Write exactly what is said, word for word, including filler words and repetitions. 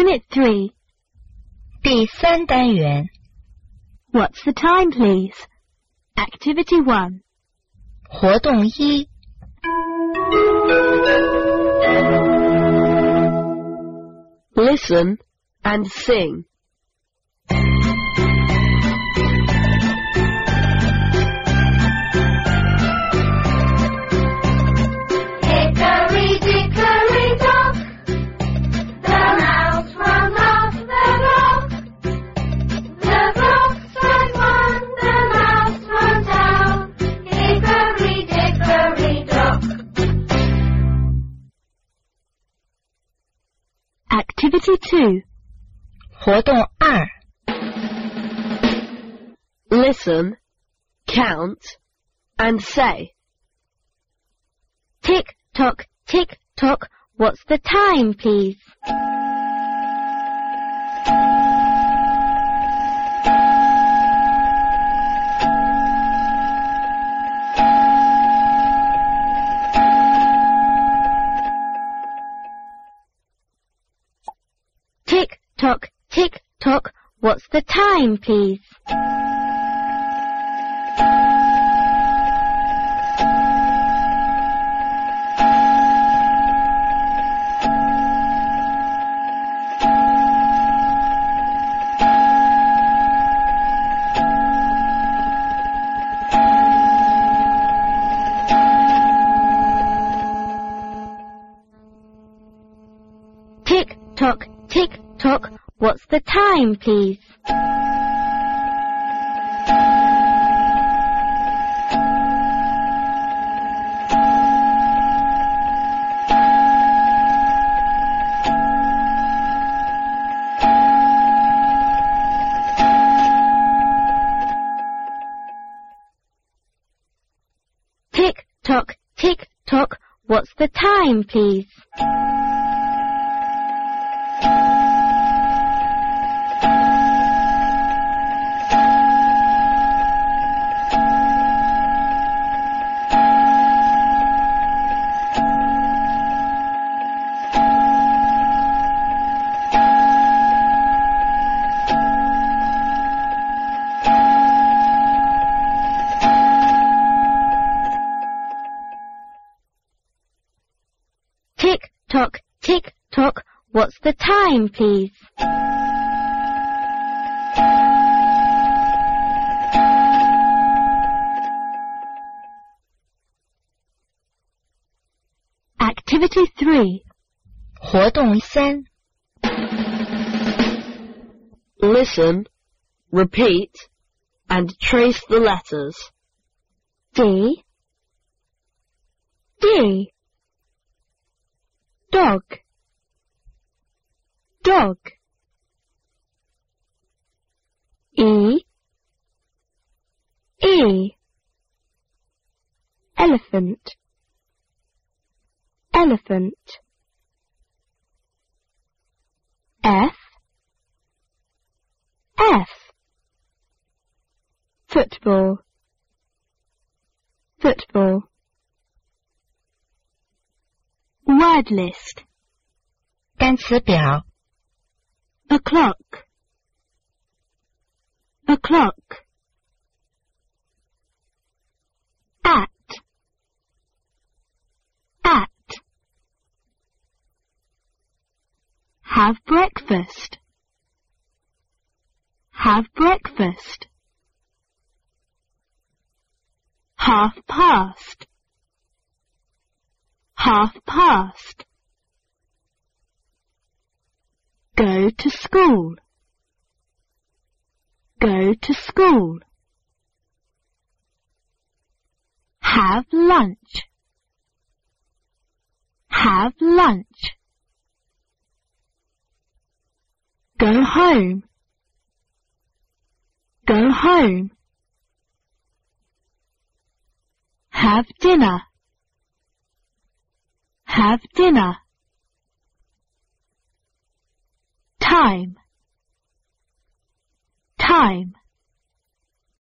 Unit three. 第三单元 What's the time, please? Activity one. 活动一 Listen and sing. Hickory dickory dock, the mouse runs off the block. The block strikes one, the mouse runs down. Hickory dickory dock. Activity two. 活动二 Listen, count, and say. Tick tock, tick tock. What's the time, please? Tick tock, tick tock. What's the time, please? Tick tock, tick tock. What's the time, please? Tick tock, tick tock. What's the time, please? Tick tock, tick tock. What's the time, please? Activity three. 活动三 Listen, repeat, and trace the letters. D. D. Dog. Dog. E. E. Elephant. Elephant. F. F. Football. Football. Word list. 单词表 O'clock. O'clock. At. At. Have breakfast. Have breakfast. Half past. Half past. Go to school. Go to school. Have lunch. Have lunch. Go home. Go home. Have dinner. Have dinner. Time. Time.